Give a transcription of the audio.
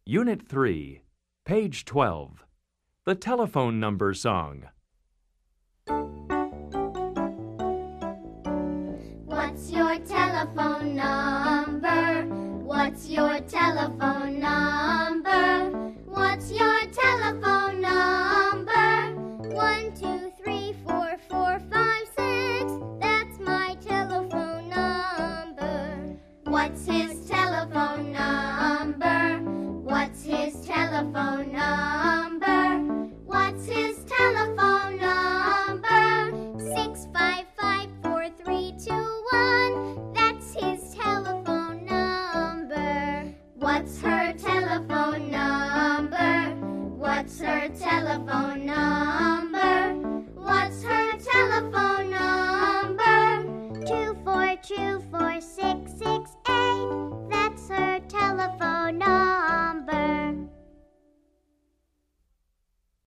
Unit 3, page 12. The telephone number song. What's your telephone number? What's your telephone number? What's your telephone number? 1, 2, 3, 4, 4, 5, 6. That's my telephone number. What's his telephone number? What's his telephone